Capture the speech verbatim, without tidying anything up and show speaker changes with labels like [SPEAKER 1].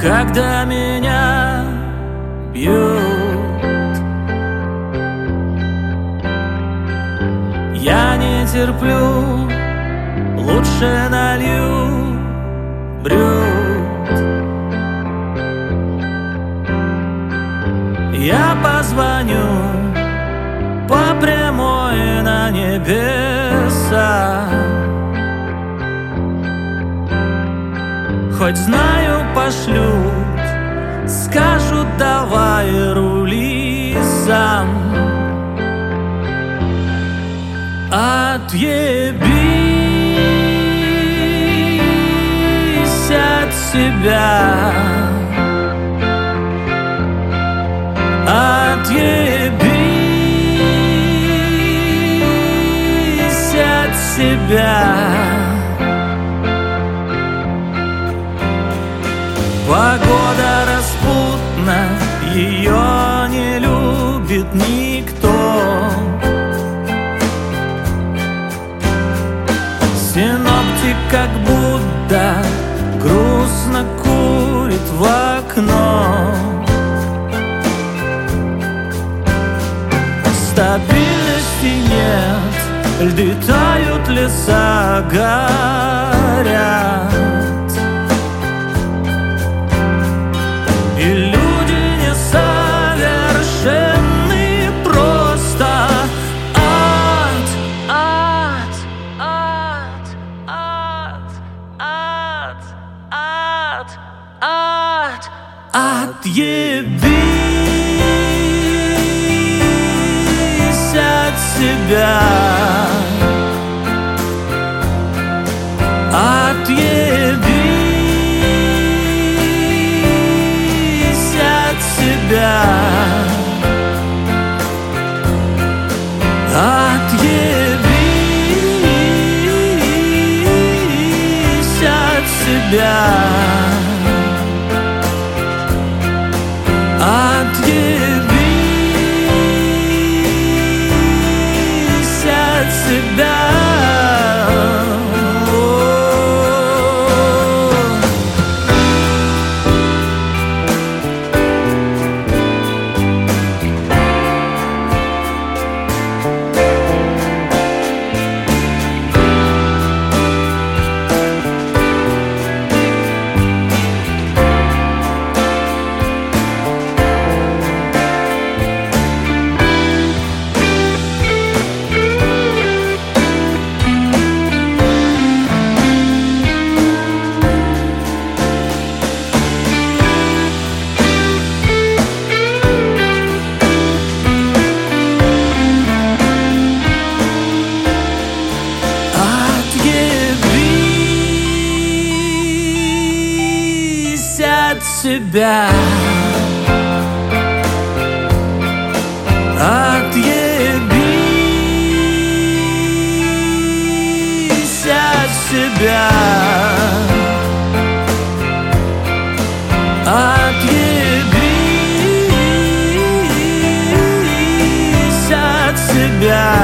[SPEAKER 1] когда меня бьют. Я не терплю, лучше налью брют. Я позвоню по прямой на небеса, хоть знаю, пошлют, скажут, давай рули сам. Отъебись от себя, отъебись от себя. Погода распутна, ее не любит никто. Синоптик как будто грустно курит в окно. Стабильности нет, льды тают, леса горят. И люди несовершенны, просто ад, ад, ад, ад, ад, ад, ад, отъебись от себя, отъебись от себя, отъебись от себя, отъебись от себя. От себя, отъебись от себя, отъебись от себя.